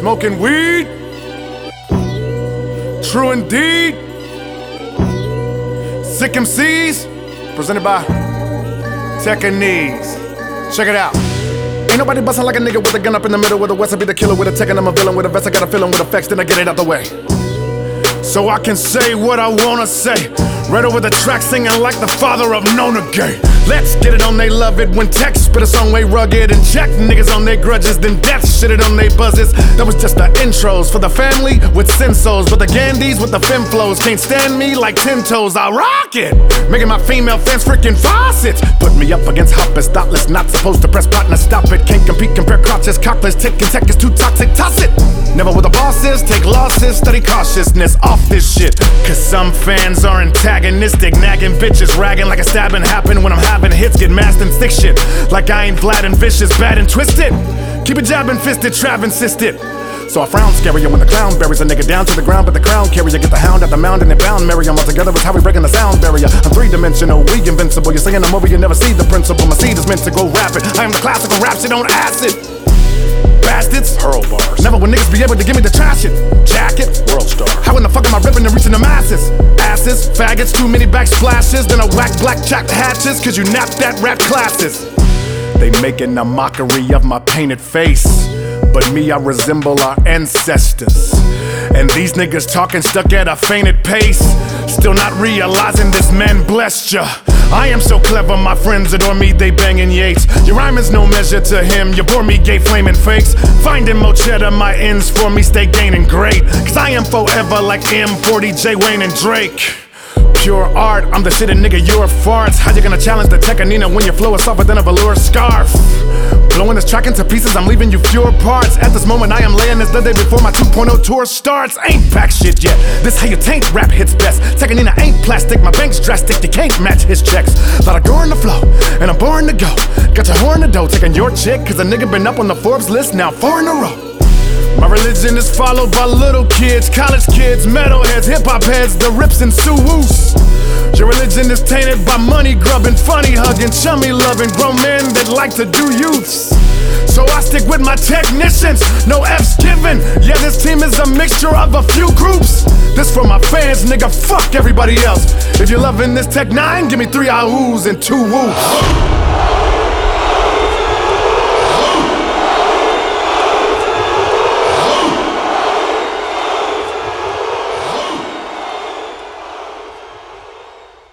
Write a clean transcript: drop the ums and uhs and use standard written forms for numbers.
Smoking weed, true indeed. Sick MCs, presented by Techniques. Check it out. Ain't nobody bustin' like a nigga with a gun up in the middle with a West. I be the killer with a tech and I'm a villain with a vest. I got a feeling with effects, then I get it out the way. So I can say what I wanna say. Right over the track singing like the father of Nona Gay. Let's get it on, they love it when tech spit a song way rugged and check niggas on their grudges, then death shit it on they buzzes. That was just the intros for the family with sensos, but the Gandhis with the fem flows can't stand me like 10 toes. I rock it, making my female fans freaking faucets. Put me up against hoppers, thoughtless, not supposed to press partner, stop it. Can't compete, compare crotches, cockless, taking tech is too toxic, toss it. Never with the bosses, take losses, study cautiousness off this shit. Cause some fans are antagonistic, nagging bitches, ragging like a stabbing happen when I'm having hits, get masked and thick shit. Like I ain't Vlad and vicious, bad and twisted. Keep it jabbing fisted, Trav insisted. So I frown scarier when the clown buries a nigga down to the ground, but the crown carrier get the hound at the mound and it bound marry them all together is how we breaking the sound barrier. I'm three-dimensional, we invincible. You're singing a movie, you never see the principle. My seed is meant to go rapid. I am the classical rap shit on acid. Bastards, hurl bars. Never will niggas be able to give me the trash shit. Jacket, world star. How in the fuck am I ripping and reaching the masses? Asses, faggots, too many backsplashes. Then I whack black chalk hatches, cause you napped that rap classes. They making a mockery of my painted face, but me, I resemble our ancestors. And these niggas talking stuck at a fainted pace, still not realizing this man blessed ya. I am so clever, my friends adore me, they banging Yates. Your rhyme is no measure to him, you bore me gay flaming fakes. Finding more cheddar, my ends for me stay gaining great. Cause I am forever like M40, J. Wayne and Drake. Pure art, I'm the shit and nigga, you're farts. How you gonna challenge the Tekanina when your flow is softer than a velour scarf? Blowing this track into pieces, I'm leaving you pure parts. At this moment I am laying this the day before my 2.0 tour starts. Ain't pack shit yet, this how you taint rap hits best. Tekanina ain't plastic, my bank's drastic, you can't match his checks. Lot of gore in the flow, and I'm boring to go. Got your whore in the dough, taking your chick, cause a nigga been up on the Forbes list now 4 in a row. My religion is followed by little kids, college kids, metalheads, hip-hop heads, the rips and Suwoos. Your religion is tainted by money grubbing, funny hugging, chummy loving, grown men that like to do youths. So I stick with my technicians, no F's given. Yeah, this team is a mixture of a few groups. This for my fans, nigga, fuck everybody else. If you're loving this Tech 9, give me 3 ahus and 2 woos.